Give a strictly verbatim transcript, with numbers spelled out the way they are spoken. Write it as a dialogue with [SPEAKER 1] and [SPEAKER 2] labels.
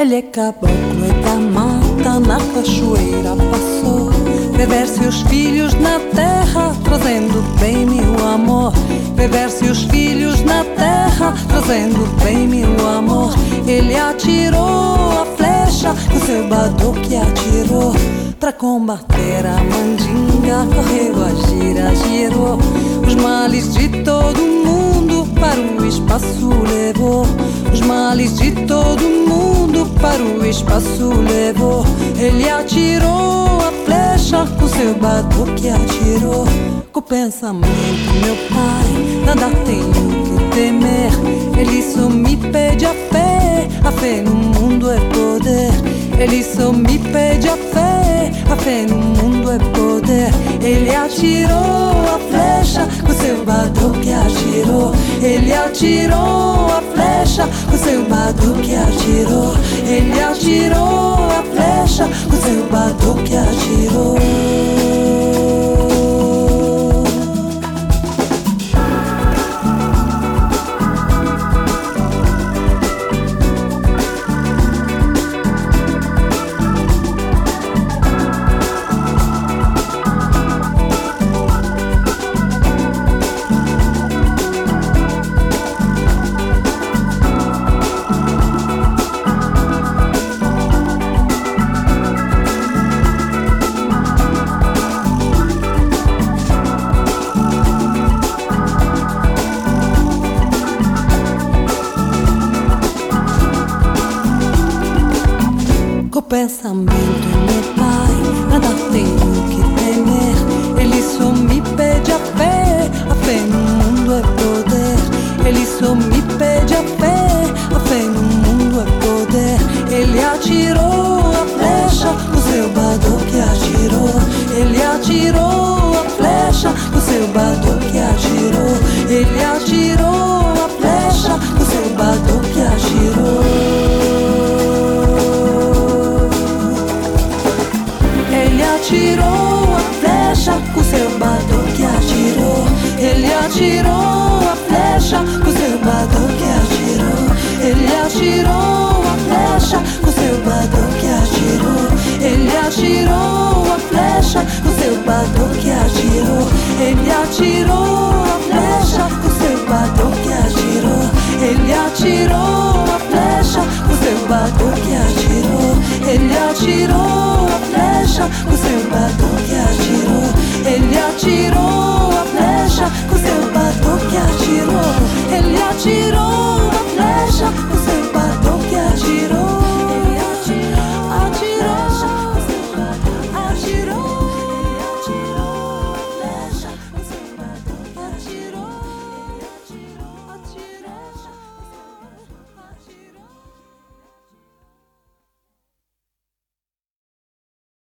[SPEAKER 1] Ele é caboclo e da mata, na cachoeira passou. Beber-se os filhos na terra, trazendo bem meu amor. Beber-se os filhos na terra, trazendo bem meu amor. Ele atirou a flecha, com seu badoque atirou. Pra combater a mandinga, correu a gira, girou. Os males de todo mundo para o espaço levou. Os males de todo mundo para o espaço levou. Ele atirou a flecha, com seu badoque atirou. Com o pensamento, meu pai, nada tenho que temer. Ele só me pede a fé, a fé no mundo é poder. Ele só me pede a fé, a fé no mundo é poder. Ele atirou a flecha, com seu badoque atirou. Ele atirou a flecha, com seu badoque atirou. Ele atirou a flecha, com seu badoque atirou. Pensamento, meu pai, nada tenho que temer. Ele só me pede a fé, a fé no mundo é poder. Ele só me pede a fé, a fé no mundo é poder. Ele atirou a flecha, o seu badoque atirou. Ele atirou a flecha, o seu badoque atirou. Ele atirou a flecha, o seu badoque atirou. Atirou a flecha, com seu badoque atirou. Ele atirou a flecha, com seu badoque atirou. Ele atirou a flecha, com seu badoque atirou. Ele atirou a flecha, com seu badoque atirou. Ele atirou a flecha, com seu badoque atirou. Ele atirou a flecha, com seu badoque atirou. Ele atirou a flecha, com seu badoque atirou. Ele atirou a flecha, com seu badoque atirou. Ele atirou